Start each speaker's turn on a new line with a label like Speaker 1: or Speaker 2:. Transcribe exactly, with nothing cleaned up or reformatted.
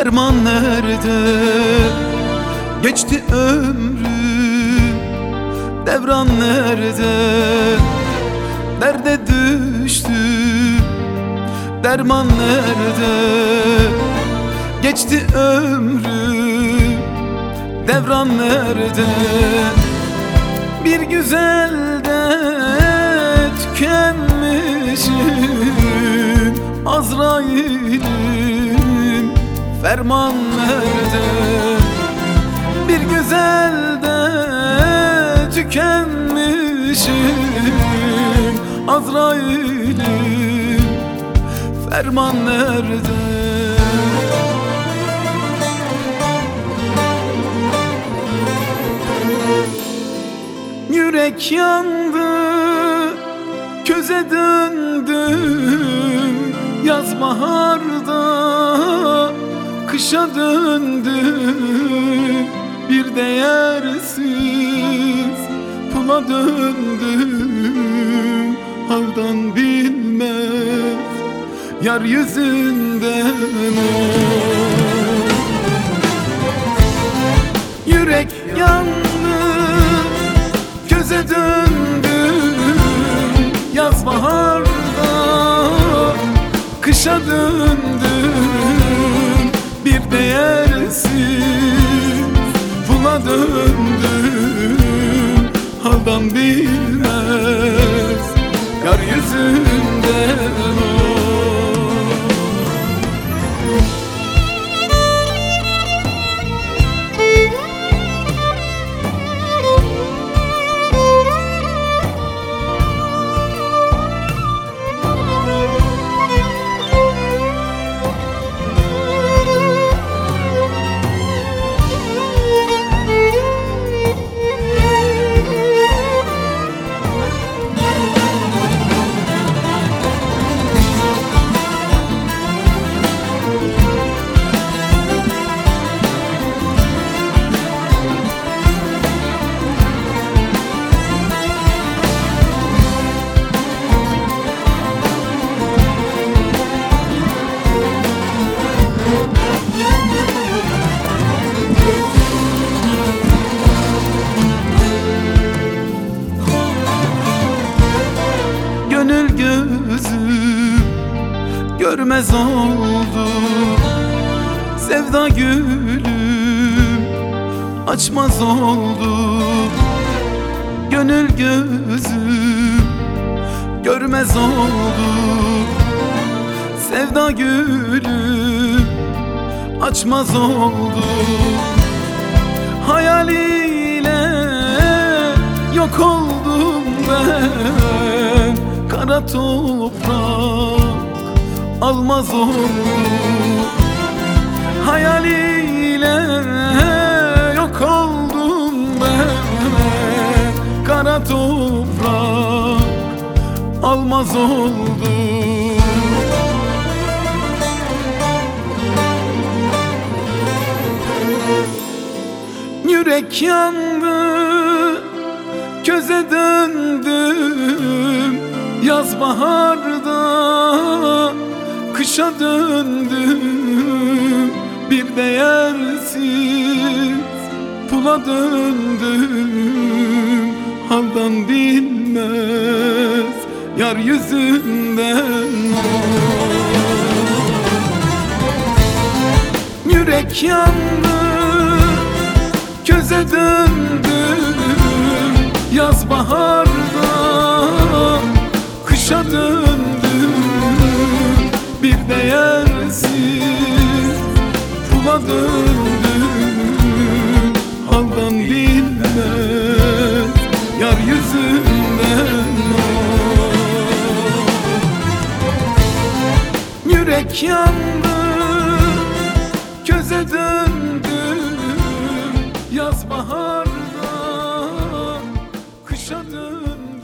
Speaker 1: Ferman nerede? Geçti ömrüm. Devran nerede? Derde düştüm. Derman nerede? Geçti ömrüm. Devran nerede? Bir güzelde tükenmişim. Azrail'im ferman nerede? Bir güzelde tükenmişim. Azrail'im ferman nerede? Yürek yandı, köze döndüm. Yaz baharda kışa döndüm. Bir değersiz pula döndüm. Haldan bilmez yar yüzünden o. Yürek yandı, köze döndüm. Yaz baharda kışa döndüm. Bir değersiz pula döndüm. Haldan bilmez yar yüzünden o. Gönül gözüm görmez oldu. Sevda gülüm açmaz oldu. Gönül gözüm görmez oldu. Sevda gülüm açmaz oldu. Hayaliyle yok oldum ben. Kara toprak almaz oldu. Hayaliyle yok oldum ben. Kara toprak almaz oldu. Yürek yandı, köze döndüm. Yaz baharda kışa döndüm. Bir değersiz pula döndüm. Haldan bilmez yar yüzünden o. Yürek yandı, köze döndüm. Yaz baharda kışa döndüm. Bir değersiz pula döndüm. Haldan bilmez yar yüzünden o. Yürek yandı, köze döndüm. Yaz baharda kışa döndüm.